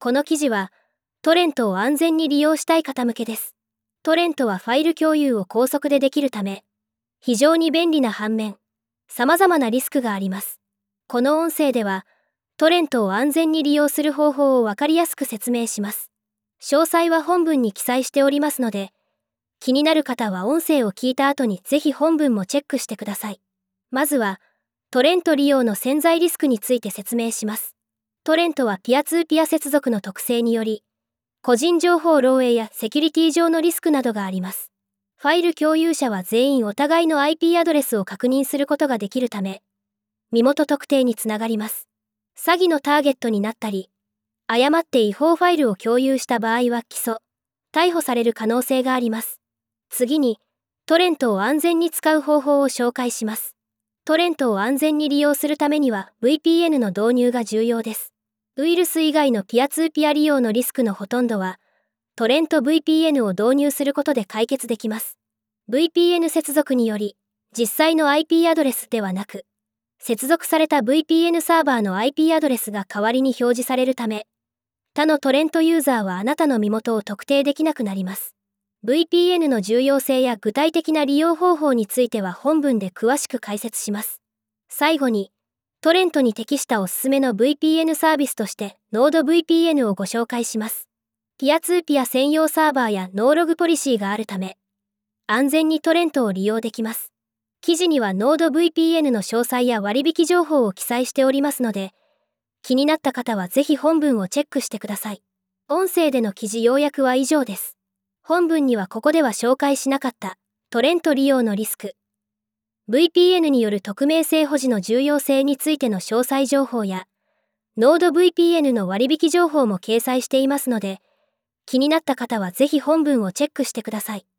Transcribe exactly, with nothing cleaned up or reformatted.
この記事は、トレントを安全に利用したい方向けです。トレントはファイル共有を高速でできるため、非常に便利な反面、様々なリスクがあります。この音声では、トレントを安全に利用する方法をわかりやすく説明します。詳細は本文に記載しておりますので、気になる方は音声を聞いた後にぜひ本文もチェックしてください。まずは、トレント利用の潜在リスクについて説明します。トレントはピアツーピア接続の特性により、個人情報漏洩やセキュリティ上のリスクなどがあります。ファイル共有者は全員お互いの アイピー アドレスを確認することができるため、身元特定につながります。詐欺のターゲットになったり、誤って違法ファイルを共有した場合は起訴、逮捕される可能性があります。次に、トレントを安全に使う方法を紹介します。トレントを安全に利用するためには ブイピーエヌ の導入が重要です。ウイルス以外のピアツーピア利用のリスクのほとんどは、トレント ブイピーエヌ を導入することで解決できます。ブイピーエヌ 接続により、実際の アイピー アドレスではなく、接続された ブイピーエヌ サーバーの アイピー アドレスが代わりに表示されるため、他のトレントユーザーはあなたの身元を特定できなくなります。ブイピーエヌ の重要性や具体的な利用方法については本文で詳しく解説します。最後に、トレントに適したおすすめの ブイピーエヌ サービスとして ノードブイピーエヌ をご紹介します。ピアツーピア専用サーバーやノーログポリシーがあるため、安全にトレントを利用できます。記事には ノードブイピーエヌ の詳細や割引情報を記載しておりますので、気になった方はぜひ本文をチェックしてください。音声での記事要約は以上です。本文にはここでは紹介しなかったトレント利用のリスク、ブイピーエヌ による匿名性保持の重要性についての詳細情報や、ノード ブイピーエヌ の割引情報も掲載していますので、気になった方はぜひ本文をチェックしてください。